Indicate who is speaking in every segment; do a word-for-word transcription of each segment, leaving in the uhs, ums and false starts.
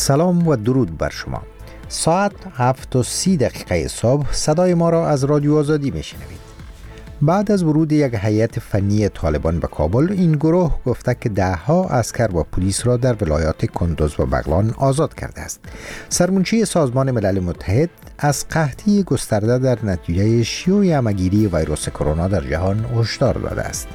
Speaker 1: سلام و درود بر شما. ساعت هفت و سی دقیقه صبح صدای ما را از رادیو آزادی میشنوید. بعد از ورود یک هیئت فنی طالبان به کابل، این گروه گفته که ده ها عسکر و پلیس را در ولایات کندوز و بغلان آزاد کرده است. سرمنشی سازمان ملل متحد از قحطی گسترده در نتیجه شیوع همه‌گیری ویروس کرونا در جهان هشدار داده است.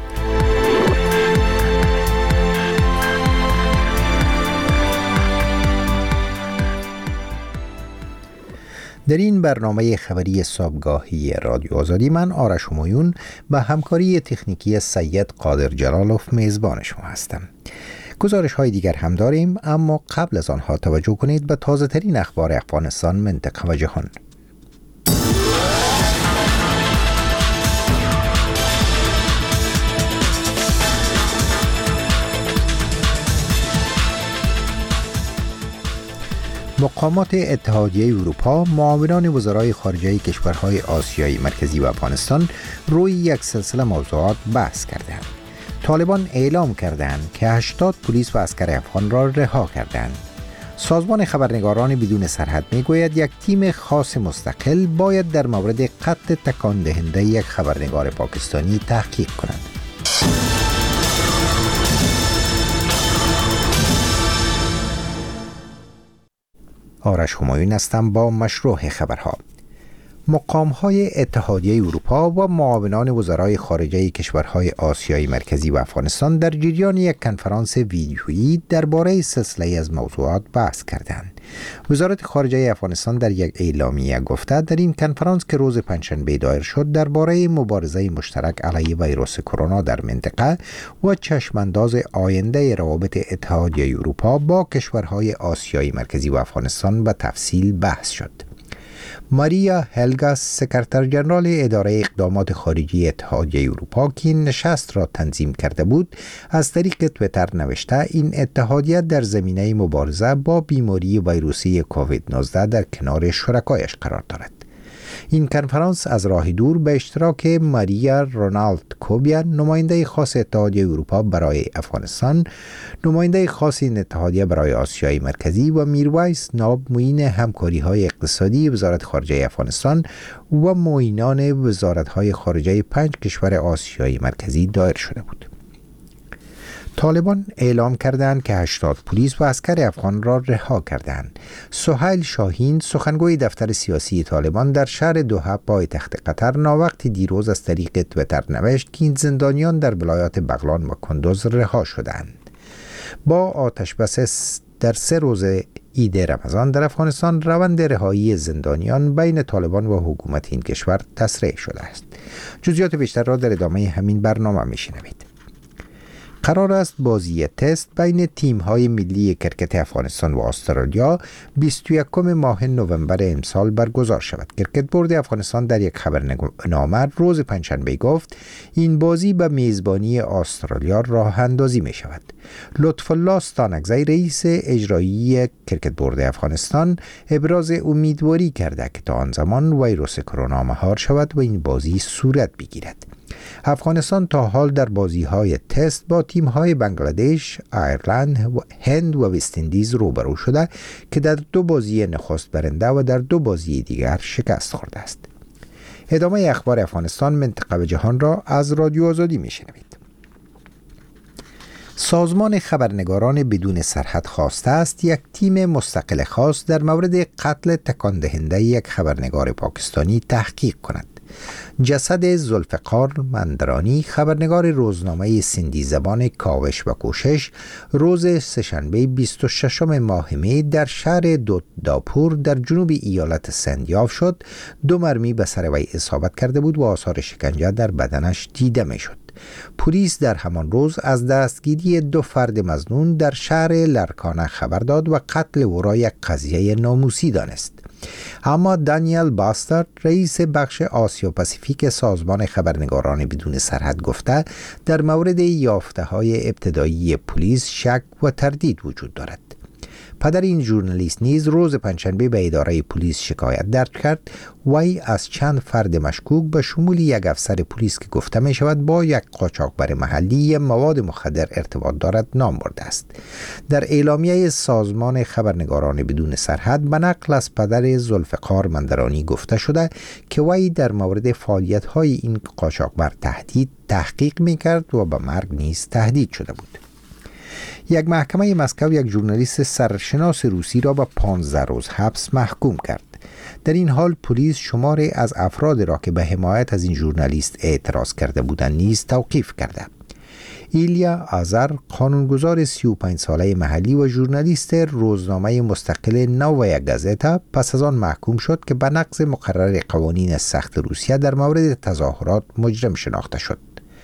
Speaker 1: در این برنامه خبری صبحگاهی رادیو آزادی من آرش همایون با همکاری تکنیکی سید قادر جلالوف میزبان شما هستم. گزارش های دیگر هم داریم، اما قبل از آنها توجه کنید به تازه ترین اخبار افغانستان، منطقه و جهان. مقامات اتحادیه اروپا معاونان وزرای خارجه کشورهای آسیای مرکزی و افغانستان روی یک سلسله موضوعات بحث کردند. طالبان اعلام کردند که هشتاد پلیس و عسکر افغان را رها کردند. سازمان خبرنگاران بدون سرحد میگوید یک تیم خاص مستقل باید در مورد قتل تکان دهنده یک خبرنگار پاکستانی تحقیق کنند. آرش همایون هستم با مشروع خبرها. مقام‌های اتحادیه اروپا و معاونان وزرای خارجه کشورهای آسیای مرکزی و افغانستان در جریان یک کنفرانس ویدیویی درباره سلسله از موضوعات بحث کردند. وزارت خارجه افغانستان در یک اعلامیه گفته در این کنفرانس که روز پنجشنبه دایر شد درباره مبارزه مشترک علیه ویروس کرونا در منطقه و چشمانداز آینده روابط اتحادیه اروپا با کشورهای آسیای مرکزی و افغانستان به تفصیل بحث شد. ماریا هلگاس، سکرتر جنرال اداره اقدامات خارجی اتحادیه اروپا که این نشست را تنظیم کرده بود، از طریق تویتر نوشته این اتحادیه در زمینه مبارزه با بیماری ویروسی کووید نوزده در کنار شرکایش قرار دارد. این کنفرانس از راه دور به اشتراک ماریا رونالد کوبیا، نماینده خاص اتحادیه اروپا برای افغانستان، نماینده خاص این اتحادیه برای آسیای مرکزی و میرویس ناب، معین همکاری‌های اقتصادی وزارت خارجه افغانستان و معینان وزارت‌های خارجه پنج کشور آسیای مرکزی دایر شده بود. طالبان اعلام کردند که هشتاد پلیس و عسکر افغان را رها کردند. سهیل شاهین، سخنگوی دفتر سیاسی طالبان در شهر دوحه پایتخت قطر، ناوقتی دیروز از طریق تویتر نوشت که این زندانیان در ولایات بغلان و کندوز رها شدند. با آتش بس در سه روز عید رمضان در افغانستان روند رهایی زندانیان بین طالبان و حکومت این کشور تسریع شده است. جزئیات بیشتر را در ادامه همین برنامه میشنوید. قرار است بازی تست بین تیم‌های ملی کرکت افغانستان و استرالیا بیست و یکم ماه نوامبر امسال برگزار شود. کرکت بورد افغانستان در یک خبرنامه روز پنجشنبه گفت این بازی به میزبانی استرالیا راه اندازی می شود. لطف‌الله ستانکزی، رئیس اجرایی کرکت بورد افغانستان، ابراز امیدواری کرده که تا آن زمان ویروس کرونا مهار شود و این بازی صورت بگیرد. افغانستان تا حال در بازی‌های تست با تیم‌های بنگلادش، ایرلند، هند و وست اندیز روبرو شده که در دو بازی نخست برنده و در دو بازی دیگر شکست خورده است. ادامه اخبار افغانستان، منطقه و جهان را از رادیو آزادی میشنوید. سازمان خبرنگاران بدون سرحد خواسته است یک تیم مستقل خاص در مورد قتل تکان دهنده یک خبرنگار پاکستانی تحقیق کند. جسد ذوالفقار مندرانی، خبرنگار روزنامه سندی زبان کاوش و کوشش، روز سه‌شنبه بیست و ششم ماه می در شهر دوداپور در جنوب ایالت سند یافت شد. دو مرمی به سر وی اصابت کرده بود و آثار شکنجه در بدنش دیده می شد. پلیس در همان روز از دستگیری دو فرد مظنون در شهر لرکانه خبر داد و قتل او را یک قضیه ناموسی دانست. اما دانیل باستر، رئیس بخش آسیا پاسیفیک سازمان خبرنگاران بدون سرحد گفته در مورد یافته‌های ابتدایی پلیس شک و تردید وجود دارد. پدر این ژورنالیست نیز روز پنجشنبه به اداره پلیس شکایت درج کرد. وی از چند فرد مشکوک به شمول یک افسر پلیس که گفته می شود با یک قاچاقبر محلی مواد مخدر ارتباط دارد نام برده است. در اعلامیه سازمان خبرنگاران بدون سرحد به نقل از پدر ذوالفقار مندرانی گفته شده که وی در مورد فعالیت‌های این قاچاقبر تهدید تحقیق می‌کرد و به مرگ نیز تهدید شده بود. یک محکمه مسکو یک ژورنالیست سرشناس روسی را به پانزده روز حبس محکوم کرد. در این حال پلیس شماری از افراد را که به حمایت از این ژورنالیست اعتراض کرده بودند نیز توقیف کرده. ایلیا آزار قانونگذار سی و پنج ساله محلی و ژورنالیست روزنامه مستقل نووایا گازتا پس از آن محکوم شد که به نقض مقرر قوانین سخت روسیه در مورد تظاهرات مجرم شناخته شد.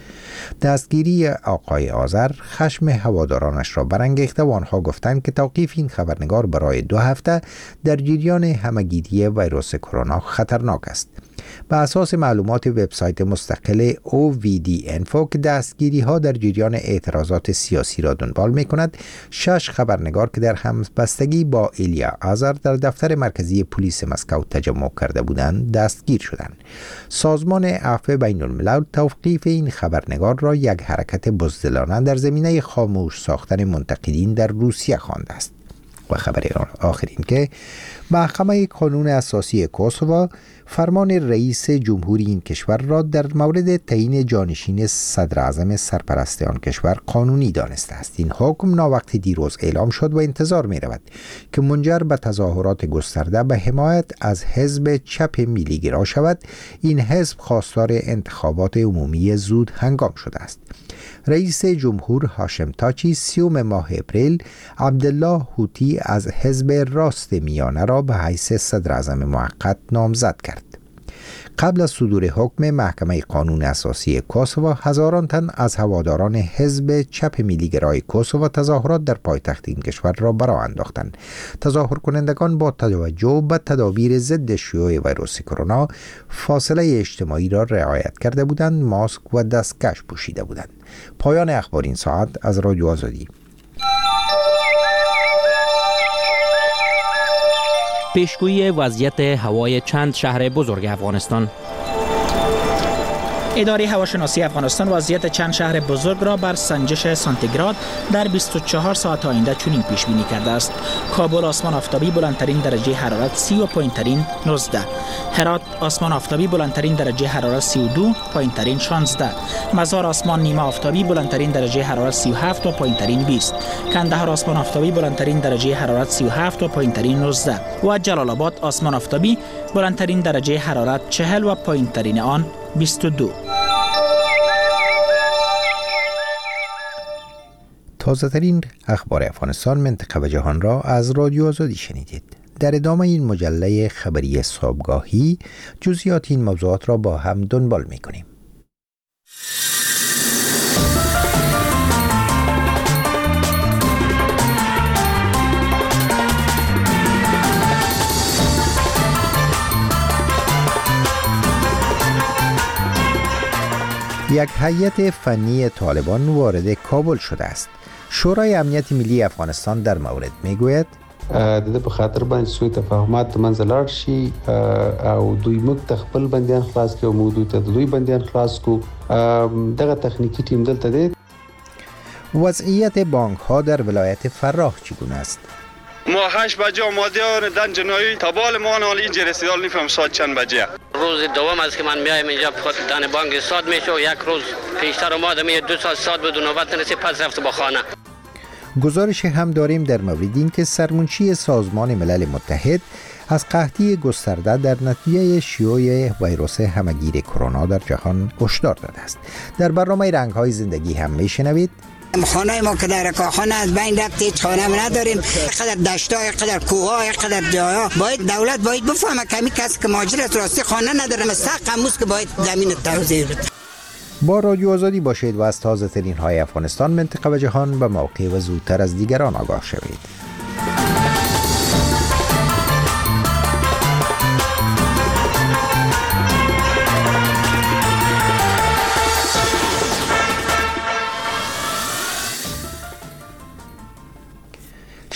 Speaker 1: دستگیری آقای آذر خشم هوادارانش را برانگیخته و آنها گفتند که توقیف این خبرنگار برای دو هفته در جریان همهگیری ویروس کرونا خطرناک است. به اساس معلومات وبسایت مستقل او وی دی انفو که دستگیری ها در جریان اعتراضات سیاسی را دنبال می کند، شش خبرنگار که در همبستگی با ایلیا آزار در دفتر مرکزی پلیس مسکو تجمع کرده بودند دستگیر شدند. سازمان عفو بین الملل توقیف این خبرنگار را یک حرکت بزدلانه در زمینه خاموش ساختن منتقدین در روسیه خوانده است. و خبر آخر این که محکمه قانون اساسی کوسوو فرمان رئیس جمهوری این کشور را در مورد تعیین جانشین صدر اعظم سرپرست آن کشور قانونی دانسته است. این حکم ناوقت دیروز اعلام شد و انتظار می رود که منجر به تظاهرات گسترده به حمایت از حزب چپ میلیگرا شود. این حزب خواستار انتخابات عمومی زود هنگام شده است. رئیس جمهور هاشم تاچی سیوم ماه اپریل عبدالله هوتی از حزب راست میانه را به حیث صدر اعظم موقت نامزد کرد. قبل از صدور حکم محکمه قانون اساسی کوسوو، هزاران تن از هواداران حزب چپ میلیگرای کوسوو تظاهرات در پایتخت این کشور را برآ انداختند. تظاهر کنندگان با توجه به تدابیر ضد شیوع ویروس کرونا فاصله اجتماعی را رعایت کرده بودند، ماسک و دستکش پوشیده بودند. پایان اخبار این ساعت از رادیو آزادی.
Speaker 2: پیشگویی وضعیت هوای چند شهر بزرگ افغانستان.
Speaker 3: اداره هواشناسی افغانستان وضعیت چند شهر بزرگ را بر سنجش سانتیگراد در بیست و چهار ساعت آینده چنین پیش بینی کرده است: کابل آسمان آفتابی بلندترین درجه حرارت سی و پایینترین نوزده، هرات آسمان آفتابی بلندترین درجه حرارت سی و دو پایینترین شانزده، مزار آسمان نیمه آفتابی بلندترین درجه حرارت سی و هفت و پایینترین بیست، کندهار آسمان آفتابی بلندترین درجه حرارت سی و هفت و پایینترین نوزده و جلال آباد آسمان آفتابی بلندترین درجه حرارت چهل و پایینترین آن بیست و دو.
Speaker 1: تازه ترین اخبار افغانستان، منطقه و جهان را از رادیو آزادی شنیدید. در ادامه این مجله خبری صبحگاهی جزئیات این موضوعات را با هم دنبال می کنیم. یک هیئت فنی طالبان وارد کابل شده است. شورای امنیت ملی افغانستان در مورد میگوید
Speaker 4: د دې په خاطر باندې سوء تفاهمات منځ لاړ شي او دوی موږ ته خپل بندیان خلاص کړو، موږ دوی ته دوی بندیان خلاص کړو. دغه تخنیکی تیم دلته دی.
Speaker 1: وضعیت بانک ها در ولایت فراه چگونه است؟
Speaker 5: ما هشت بجه آماده دن جنایی تابال ما حال اینجا رسیدال نفهم ساعت چند بجه.
Speaker 6: روز دوم است که من میایم اینجا بخاطر دن بانک ساعت میشه و یک روز پیشتر اومدم یه دو ساعت ساعت بود و نوبت نرسید پس رفت به خانه.
Speaker 1: گزارش هم داریم در مورد این که سرمنشی سازمان ملل متحد از قحطی گسترده در نتیجه شیوع ویروس همهگیر کرونا در جهان هشدار داده است. در برنامه رنگ‌های زندگی هم میشنوید
Speaker 7: خانه ما که در کاخانه از بین رفت، هیچ خانه ما نداریم. اینقدر دشت‌ها، اینقدر کوه‌ها، اینقدر جاها، باید دولت باید بفهمه کمی کسی که مهاجر است راستی خانه نداره، مستحق اموز که باید زمین توزیع بده.
Speaker 1: با رادیو آزادی باشید و از تازه ترین های افغانستان، منطقه و جهان به موقع و زودتر از دیگران آگاه شوید.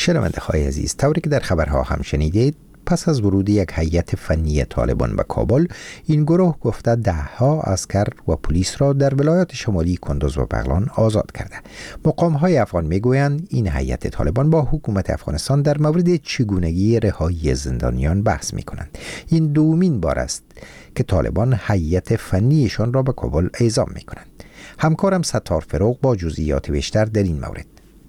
Speaker 1: شنونده های عزیز، طوری که در خبرها هم شنیدید، پس از ورود یک هیئت فنی طالبان به کابل، این گروه گفته ده ها عسکر و پلیس را در ولایات شمالی کندوز و بغلان آزاد کرده. مقام های افغان میگویند این هیئت طالبان با حکومت افغانستان در مورد چگونگی رهایی زندانیان بحث میکنند. این دومین بار است که طالبان هیئت فنیشان را به کابل اعزام میکنند. همکارم ستار فروغ با جزئیات بیشتر در این مورد.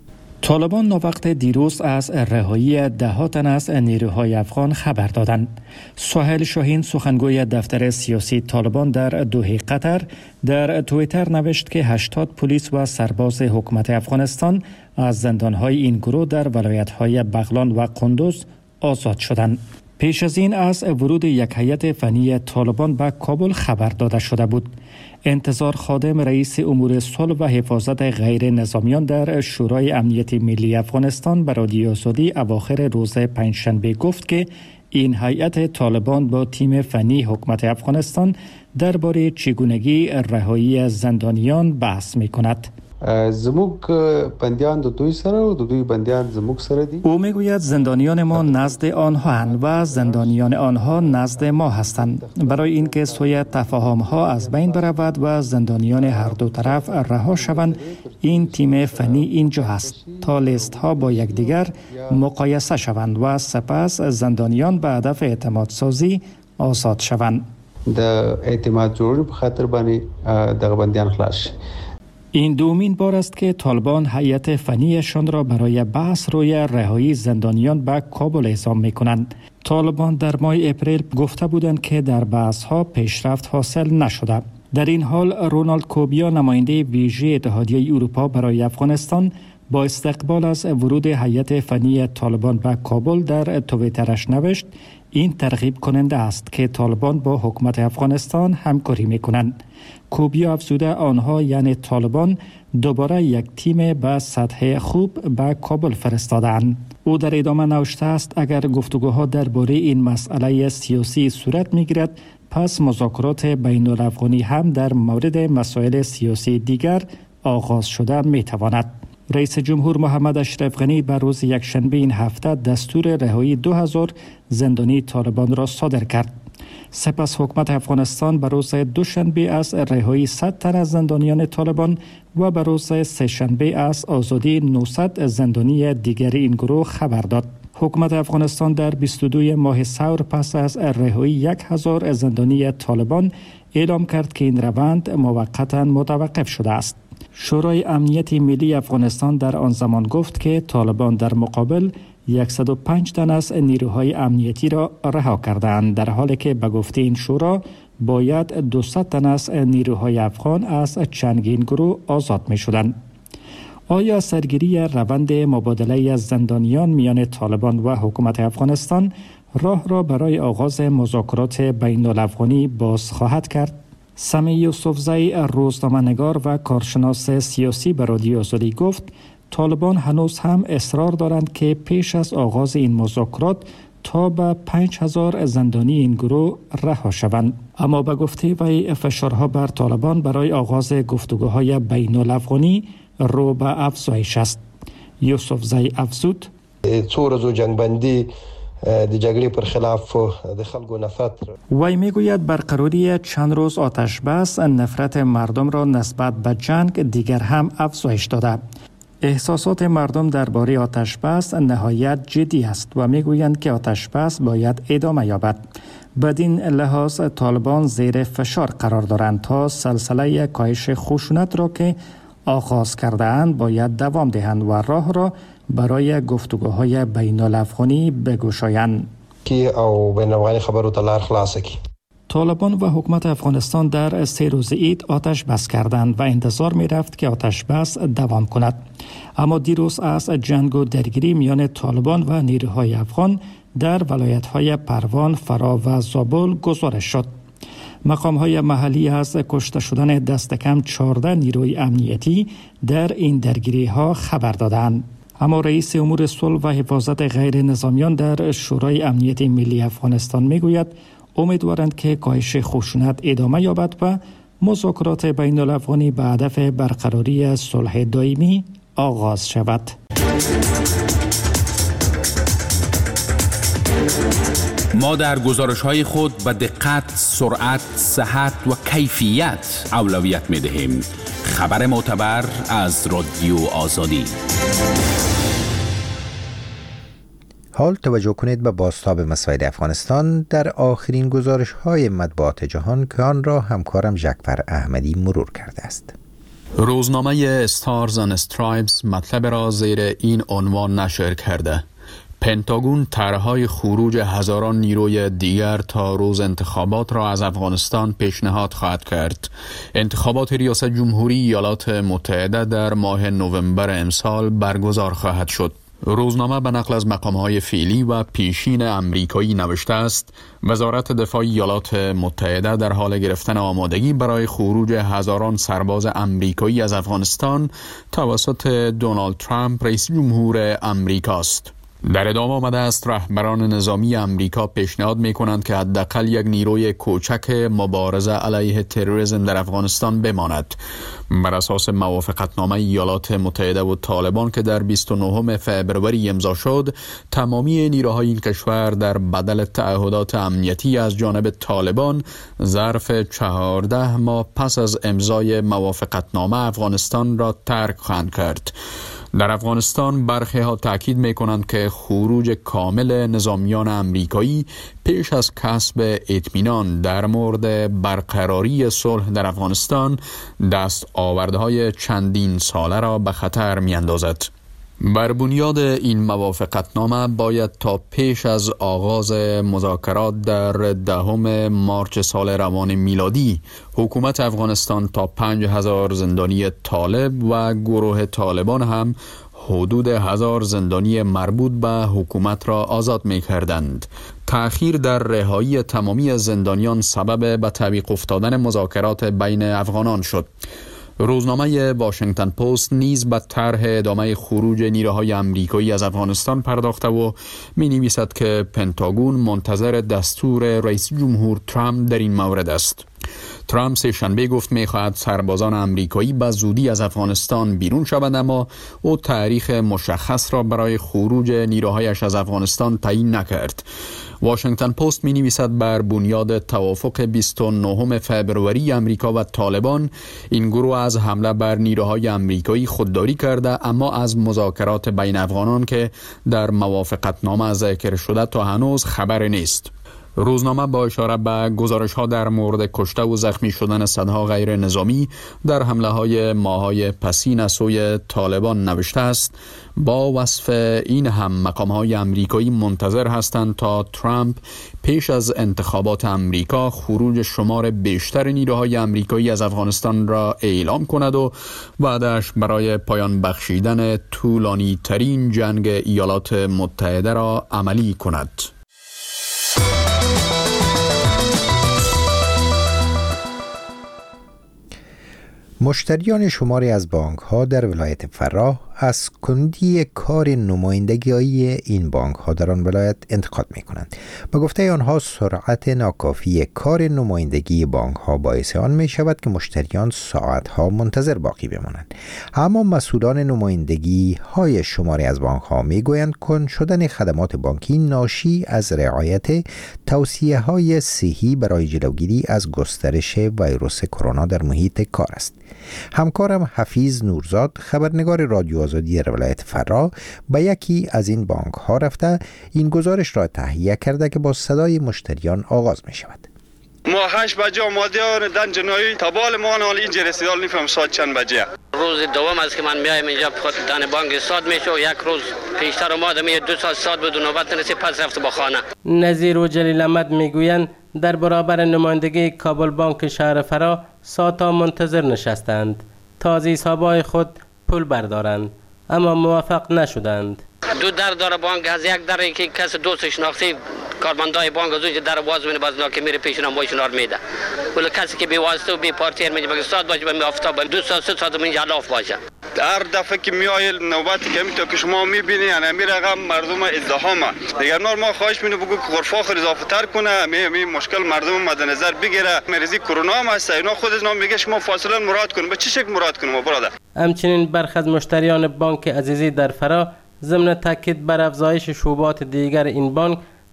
Speaker 8: طالبان ناوقت دیروز از رهایی ده ها تن از نیروهای افغان خبر دادند. سهیل شاهین، سخنگوی دفتر سیاسی طالبان در دوحه قطر، در توییتر نوشت که هشتاد پلیس و سرباز حکومت افغانستان از زندانهای این گروه در ولایت‌های بغلان و قندوز آزاد شدند. پیش از این از ورود یک هیئت فنی طالبان به کابل خبر داده شده بود. انتظار خادم، رئیس امور صلح و حفاظت غیر نظامیان در شورای امنیت ملی افغانستان به رادیو آزادی اواخر روز پنجشنبه گفت که این هیئت طالبان با تیم فنی حکومت افغانستان درباره چگونگی رهایی زندانیان بحث می‌کند.
Speaker 4: زموږ بندیان د دوی سره و د دوی بندیان زموږ سره دي.
Speaker 8: او میگوید زندانیان ما نزد آنها هستند و زندانیان آنها نزد ما هستند. برای اینکه سوی تفاهم ها از بین برود و زندانیان هر دو طرف رها شوند، این تیم فنی اینجا هست تا لیست ها با یکدیگر مقایسه شوند و سپس زندانیان به هدف اعتماد سازی آزاد شوند.
Speaker 4: د اعتماد جوړولو په خاطر باندې دغه بندیان خلاص شي.
Speaker 8: این دومین بار است که طالبان هیئت فنیشان را برای بحث روی رهایی زندانیان به کابل اعزام می‌کنند. طالبان در ماه اپریل گفته بودند که در بحث‌ها پیشرفت حاصل نشده. در این حال رونالد کوبیا، نماینده ویژه اتحادیه اروپا برای افغانستان، با استقبال از ورود هیئت فنی طالبان به کابل در توییترش نوشت: این ترغیب کننده است که طالبان با حکومت افغانستان همکاری می‌کنند. کوبیا افزوده آنها یعنی طالبان دوباره یک تیم به سطح خوب به کابل فرستادند. او در ادامه نوشته است اگر گفتگوها درباره این مسئله سیاسی صورت می‌گیرد، پس مذاکرات بین الافغانی هم در مورد مسائل سیاسی دیگر آغاز شده می‌تواند. رئیس جمهور محمد اشرف غنی بر روز یکشنبه این هفته دستور رهایی دو هزار زندانی طالبان را صادر کرد. سپس حکومت افغانستان بر روز دوشنبه از رهایی صد تن از زندانیان طالبان و بر روز سه‌شنبه از آزادی نهصد زندانی دیگر این گروه خبر داد. حکومت افغانستان در بیست و دو ماه ثور پس از رهایی یک هزار زندانی طالبان اعلام کرد که این روند موقتا متوقف شده است. شورای امنیت ملی افغانستان در آن زمان گفت که طالبان در مقابل صد و پنج تن از نیروهای امنیتی را رها کردند، در حالی که به گفته این شورا باید دویست تن از نیروهای افغان از چندین گروه آزاد می شدند. آیا سرگیری روند مبادله از زندانیان میان طالبان و حکومت افغانستان راه را برای آغاز مذاکرات بین الافغانی باز خواهد کرد؟ سمی یوسفزی، روزنامه‌نگار و کارشناس سیاسی، به رادیو آزادی گفت طالبان هنوز هم اصرار دارند که پیش از آغاز این مذاکرات تا به پنج هزار زندانی این گروه رها شوند. اما به گفته وی فشارها بر طالبان برای آغاز گفتگوهای بین الافغانی رو به افزایش است. یوسفزی افزود:
Speaker 9: څو ورځو جنگبندی د جګړې پر خلاف د خلکو نفرت.
Speaker 8: وی میگوید برقراری چند روز آتش بس نفرت مردم را نسبت به جنگ دیگر هم افزایش داده. احساسات مردم درباره آتش بس نهایت جدی است و میگویند که آتش بس باید ادامه یابد. بدین لحاظ طالبان زیر فشار قرار دارند تا سلسله کاهش خشونت را که آغاز کرده اند باید دوام دهند و راه را برای گفتگوهای بین الافغانی بگشایند.
Speaker 9: کی او بین الافغانی خبرو ته لار خلاصه کی.
Speaker 8: طالبان و حکومت افغانستان در سه روز عید آتش بس کردند و انتظار می رفت که آتش بس دوام کند. اما دیروز از جنگ و درگیری میان طالبان و نیروهای افغان در ولایت‌های پروان، فرا و زابل گزارش شد. مقام‌های محلی از کشته شدن دست کم چهارده نیروی امنیتی در این درگیری‌ها خبر دادند. اما رئیس امور صلح و حفاظت غیر نظامیان در شورای امنیت ملی افغانستان میگوید امیدوارند که کاهش خشونت ادامه یابد و مذاکرات بین الافغانی به هدف برقراری صلح دائمی آغاز شود.
Speaker 10: ما در گزارش‌های خود به دقت، سرعت، صحت و کیفیت اولویت می‌دهیم. خبر معتبر از رادیو آزادی.
Speaker 1: حال توجه کنید به بازتاب مسائل افغانستان در آخرین گزارش‌های مطبوعات جهان که آن را همکارم جعفر احمدی مرور کرده است.
Speaker 11: روزنامه استارز اند استرایپس مطلب را زیر این عنوان نشر کرده: پنتاگون طرح‌های خروج هزاران نیروی دیگر تا روز انتخابات را از افغانستان پیشنهاد خواهد کرد. انتخابات ریاست جمهوری ایالات متحده در ماه نوامبر امسال برگزار خواهد شد. روزنامه به نقل از مقام‌های فعلی و پیشین امریکایی نوشته است: وزارت دفاع ایالات متحده در حال گرفتن آمادگی برای خروج هزاران سرباز امریکایی از افغانستان توسط دونالد ترامپ رئیس جمهور امریکاست. در ادامه آمده است رهبران نظامی امریکا پیشنهاد می‌کنند که حداقل یک نیروی کوچک مبارزه علیه تروریسم در افغانستان بماند. بر اساس موافقتنامه ایالات متحده و طالبان که در بیست و نهم فوریه امضا شد، تمامی نیروهای این کشور در بدل تعهدات امنیتی از جانب طالبان ظرف چهارده ماه پس از امضای موافقتنامه افغانستان را ترک خواهند کرد. در افغانستان برخی ها تاکید می کنند که خروج کامل نظامیان امریکایی پیش از کسب اطمینان در مورد برقراری صلح در افغانستان دست آورده های چندین ساله را به خطر می اندازد. بر بنیاد این موافقتنامه باید تا پیش از آغاز مذاکرات در دهم مارچ سال روان میلادی حکومت افغانستان تا پنج هزار زندانی طالب و گروه طالبان هم حدود هزار زندانی مربوط به حکومت را آزاد می کردند. تأخیر در رهایی تمامی زندانیان سبب به تعویق افتادن مذاکرات بین افغانان شد. روزنامه واشنگتن پست نیز به طرح ادامه خروج نیروهای امریکایی از افغانستان پرداخته و می نویسد که پنتاگون منتظر دستور رئیس جمهور ترامپ در این مورد است. ترامپ سه شنبه گفت می خواهد سربازان امریکایی به زودی از افغانستان بیرون شوند، اما او تاریخ مشخص را برای خروج نیروهایش از افغانستان تعیین نکرد. واشنگتن پست می نویسد بر بنیاد توافق بیست و نهم فوریه امریکا و طالبان این گروه از حمله بر نیروهای امریکایی خودداری کرده، اما از مذاکرات بین افغانان که در موافقتنامه ذکر شده تا هنوز خبر نیست. روزنامه با اشاره به گزارش‌ها در مورد کشته و زخمی شدن صدها غیر نظامی در حمله‌های ماه‌های پسین از سوی طالبان نوشته است: با وصف این هم مقام‌های امریکایی منتظر هستند تا ترامپ پیش از انتخابات امریکا خروج شمار بیشتر نیروهای امریکایی از افغانستان را اعلام کند و وعده‌اش برای پایان بخشیدن طولانی ترین جنگ ایالات متحده را عملی کند.
Speaker 1: مشتریان شماری از بانک ها در ولایت فراه از کندی کار نمایندگی این بانک ها در آن ولایت انتقاد می کنند. به گفته آنها سرعت ناکافی کار نمایندگی بانک ها باعث آن می شود که مشتریان ساعت ها منتظر باقی بمانند. اما مسئولان نمایندگی های شماری از بانک ها می گویند کند شدن خدمات بانکی ناشی از رعایت توصیه های صحی برای جلوگیری از گسترش ویروس کرونا در محیط کار است. همکارم حفیظ نورزاد خبرنگار رادیو آزادی در ولایت فراه به یکی از این بانک ها رفته این گزارش را تهیه کرده که با صدای مشتریان آغاز می شود.
Speaker 5: ما هشت بجه آماده دن جنایی تبال ما حال اینجا رسیدال نفهم ساعت چند بجه.
Speaker 6: روز دوم است که من میایم اینجا بخاطر دن بانک ساعت میشه و یک روز پیشتر اومده می دو ساعت ساعت بدون نوبت نرسید پس رفت با خانه.
Speaker 12: نظیر و جلیل احمد میگویند در برابر نمایندگی کابل بانک شهر فراه ساعتها منتظر نشستند تا از حسابهای خود پول بردارند، اما موفق نشدند.
Speaker 6: دو در داره بانک از یک در که کس دوست شناختی کارمندای بانک از اونجا در باز می‌کنه، باز که میره پیشون هم باشون میده. ولی کسی که بی واسطه و بی پارتیر میگه بگه ساعت باشه به آفتاب دو ساعت سه ساعت اینجا لاف باشه.
Speaker 5: هر دفعه که میای نوبت که میتونه که شما میبینی یعنی می رقم مردم ازدحامه. دیگر نور ما خواهش می‌کنم بگو که غرفه آخر اضافه تر کنه، می می مشکل مردم مد نظر بگیره. مریضی کرونا هم هست، اینا خود از نام میگه شما فاصله مراد کنید. به چه شکل مراد کنیم برادر؟
Speaker 12: همچنین برخی از مشتریان بانک عزیزی در فراه ضمن تاکید بر افزایش شعبات دیگر این بانک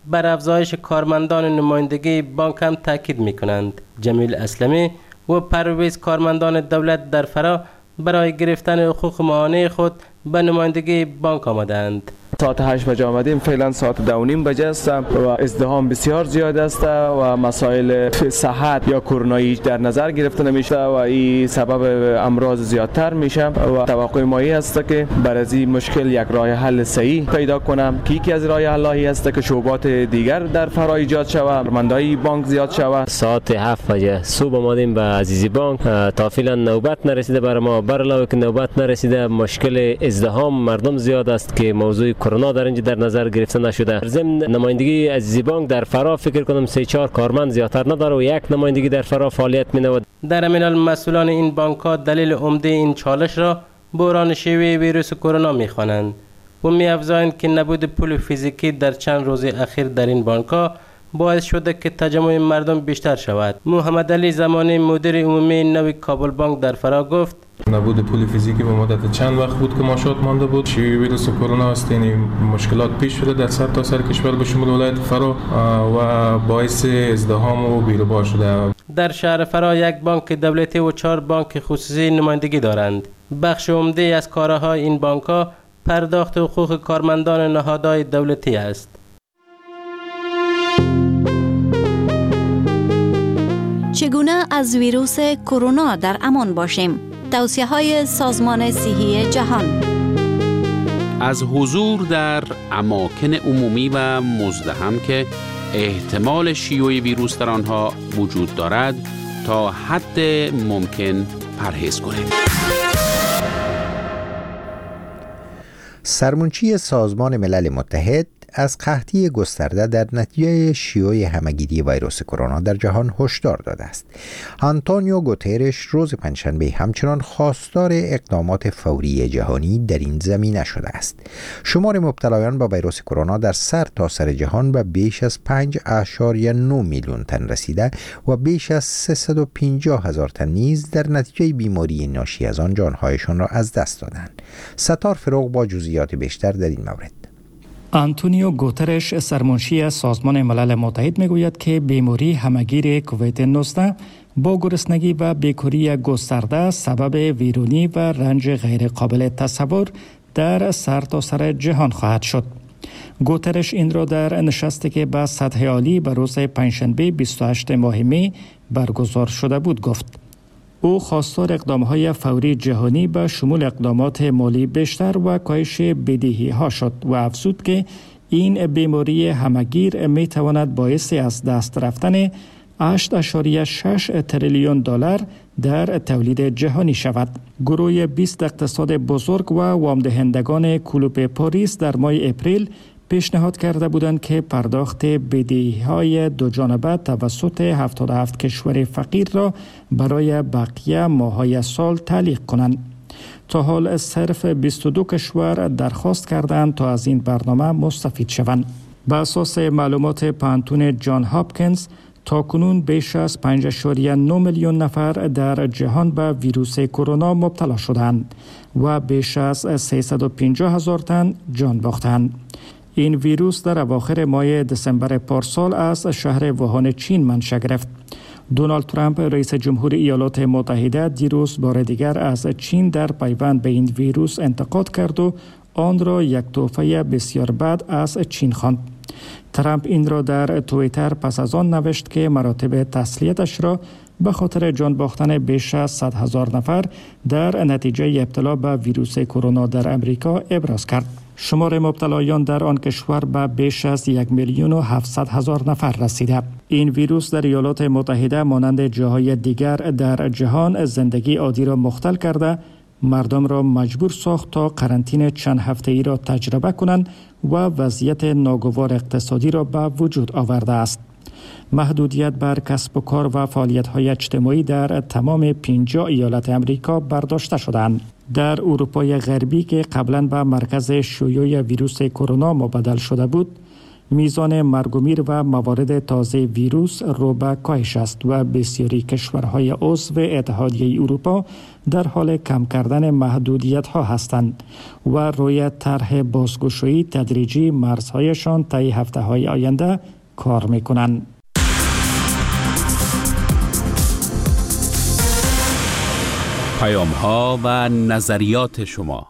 Speaker 12: بر افزایش کارمندان نمایندگی بانک هم تاکید می‌کنند. جمیل اسلمی و پرویز کارمندان دولت در فرا برای گرفتن حقوق ماهانه خود به نمایندگی بانک آمدند.
Speaker 13: ساعت هشت بجه آمدیم، فعلا ساعت دو و نیم بجه است و ازدحام بسیار زیاد است و مسائل صحت یا کرونایی در نظر گرفته نمیشه و این سبب امراض زیادتر میشه و توقع ما است که بر از این مشکل یک راه حل صحیح پیدا کنم که یکی از راه حل‌هایی است که شعبات دیگر در فرا ایجاد شود، کارمندای بانک زیاد شود.
Speaker 14: ساعت هفت بجه صبح آمدیم به عزیزی بانک، تا فعلا نوبت نرسیده بر ما. بر علاوه که نوبت نرسیده، مشکل ازدحام مردم زیاد است که موضوع کرونا در اینجا در نظر گرفته نشده. در ضمن نمایندگی عزیزی بانک در فرا فکر کنم سه چهار کارمند زیادتر نداره و یک نمایندگی در فرا فعالیت می‌نماید.
Speaker 12: در همین حال مسئولان این بانک‌ها دلیل عمده این چالش را بحران شیوع ویروس کرونا می‌خوانند و می‌افزایند که نبود پول فیزیکی در چند روز اخیر در این بانک‌ها باعث شده که تجمع مردم بیشتر شود. محمد علی زمانی مدیر عمومی نوی کابل بانک در فرا گفت:
Speaker 15: نبود پول فیزیکی به مدت چند وقت بود که ماشات مانده بود. شیوع ویروس کرونا است، یعنی مشکلات پیش شده در سر تا سر کشور به شمول ولایت فرا و باعث ازدحام و بیروبار شده.
Speaker 12: در شهر فرا یک بانک دولتی و چهار بانک خصوصی نمایندگی دارند. بخش عمده از کارهای این بانک‌ها پرداخت حقوق کارمندان نهادهای دولتی است.
Speaker 16: چگونه از ویروس کرونا در امان باشیم؟ توصیه‌های سازمان صحی جهان.
Speaker 10: از حضور در اماکن عمومی و مزدحم که احتمال شیوع ویروس در آنها وجود دارد تا حد ممکن پرهیز کنید.
Speaker 1: سرمنشی سازمان ملل متحد از قحطی گسترده در نتیجه شیوع همه‌گیری ویروس کرونا در جهان هشدار داده است. آنتونیو گوترش روز پنجشنبه همچنان خواستار اقدامات فوری جهانی در این زمینه شده است. شمار مبتلایان با ویروس کرونا در سر تا سر جهان به بیش از پنج اشاریه نه میلیون تن رسیده و بیش از سیصد و پنجاه هزار تن نیز در نتیجه بیماری ناشی از آن جانهایشان را از دست دادند. ستار فروغ با جزئیات بیشتر در این مورد.
Speaker 8: آنتونیو گوترش سرمنشی سازمان ملل متحد میگوید که بیماری همهگیر کووید نوزده با گرسنگی و بیکاری گسترده سبب ویرانی و رنج غیر قابل تصور در سرتاسر جهان خواهد شد. گوترش این را در نشستی که به سطح عالی به روز پنجشنبه بیست و هشتم ماه می برگزار شده بود گفت. او خواستار اقدام‌های فوری جهانی به شمول اقدامات مالی بیشتر و کاهش بدهی‌ها شد و افزود که این بیماری همهگیر می‌تواند باعث از دست رفتن هشت اشاریه شش تریلیون دلار در تولید جهانی شود. گروه بیست اقتصاد بزرگ و وامدهندگان کلوب پاریس در ماه اپریل پیشنهاد کرده بودند که پرداخت بدهی‌های دو جانبه توسط هفتاد و هفت کشور فقیر را برای بقیه ماه‌های سال تعلیق کنند. تا حال صرف بیست و دو کشور درخواست کردند تا از این برنامه مستفید شوند. بر اساس معلومات پانتون جان هاپکینز تا کنون بیش از پنج اشاریه نه میلیون نفر در جهان به ویروس کرونا مبتلا شدند و بیش از سیصد و پنجاه هزار تن جان باختند. این ویروس در اواخر ماه دسامبر پارسال از شهر ووهان چین منشأ گرفت. دونالد ترامپ رئیس جمهور ایالات متحده دیروز بار دیگر از چین در پیوند به این ویروس انتقاد کرد و آن را یک تحفه بسیار بد از چین خواند. ترامپ این را در توییتر پس از آن نوشت که مراتب تسلیتش را به خاطر جان باختن بیش از صد هزار نفر در نتیجه ابتلا به ویروس کرونا در امریکا ابراز کرد. شمار مبتلایان در آن کشور به بیش از یک میلیون و هفتصد هزار نفر رسیده. این ویروس در ایالات متحده مانند جاهای دیگر در جهان زندگی عادی را مختل کرده، مردم را مجبور ساخت تا قرنطینه چند هفته‌ای را تجربه کنند و وضعیت ناگوار اقتصادی را به وجود آورده است. محدودیت بر کسب و کار و فعالیت‌های اجتماعی در تمام پنجاه ایالت امریکا برداشته شدند. در اروپای غربی که قبلا به مرکز شیوع ویروس کرونا مبدل شده بود، میزان مرگ و میر و موارد تازه ویروس رو به کاهش است و بسیاری کشورهای عضو اتحادیه اروپا در حال کم کردن محدودیت ها هستند و روی طرح بازگشایی تدریجی مرزهایشان طی هفته های آینده کار میکنند.
Speaker 10: پیام ها و نظریات شما.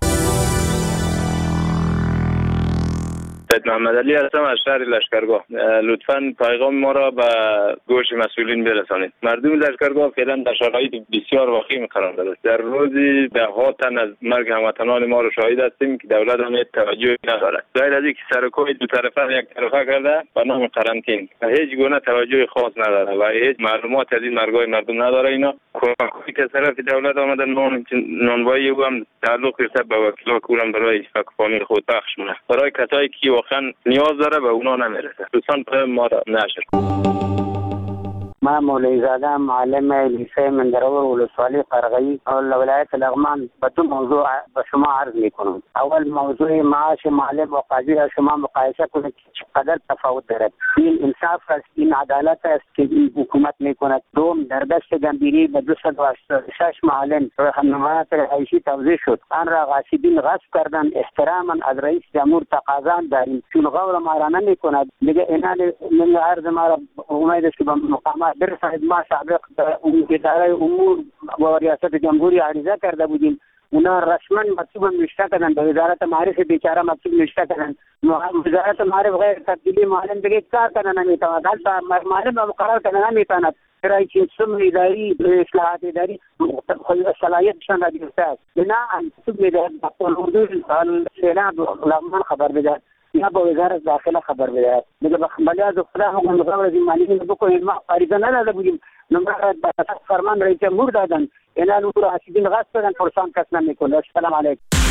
Speaker 17: سید محمد علی هستم از شهر لشکرگاه. لطفاً پیغام ما را به گوش مسئولین برسانید. مردم لشکرگاه فعلا در شرایط بسیار وخیم قرار دارند. در روزی ده ها تن از مرگ هموطنان ما را شاهد هستیم که دولت هم توجه ندارد. غیر از اینکه سرکوی دو طرفه یک طرفه کرده به نام قرنطینه و هیچ گونه توجه خاص نداره و هیچ معلومات از این مرگای مردم نداره. اینا کمکی که طرف دولت آمده نان نانوایی و هم تعلق گرفته به وکیلا کورم برای فامیل خود بخش مونه. برای کسایی که واقعا نیاز داره به اونا نمیرسه. دوستان پر ما را نشر.
Speaker 18: ما مولوی زاده معلم لیسه مندرور ولسوالی قرغی ولایت لغمان به دو موضوع به شما عرض میکنم. اول موضوع معاش معلم و قاضی را شما مقایسه کنید که چقدر تفاوت دارد. این انصاف است، این عدالت است که این حکومت میکند. دوم در دست گمبیری به دویست و هشتاد و شش معلم راهنمایی‌های رئیسی توزیع شد. آن را غاصبین غصب کردند. احتراما از رئیس جمهور تقاضا داریم چون غور ما را نمیکند. دیگه اینا من عرض ما را امید است که به مقامات برساند. ما سابق اداره امور و ریاست جمهوری عریضه کرده بودیم. اونا رسما مکتوب نوشته کردن به وزارت معارف بیچاره مکتوب نوشته کردن. وزارت معارف غیر تبدیلی معلم دیگه کار کنه نمیتواند. حتی معلم مقرر کنه نمیتواند. برای که سم اداری اصلاحات اداری صلاحیتشان را گرفته است. بنا مکتوب میدهد حدود سیلاب لغمان خبر بده یا با وزارت داخله خبر بده. دیگه بلیاز خدا حکم بخواه از این مالیین بکنید. ما عریضه نداده بودیم. نمبر فرمان رئیس جمهور دادن. اینا نور حسیدین غصب کردن. پرسان کس نمیکنه. السلام علیکم.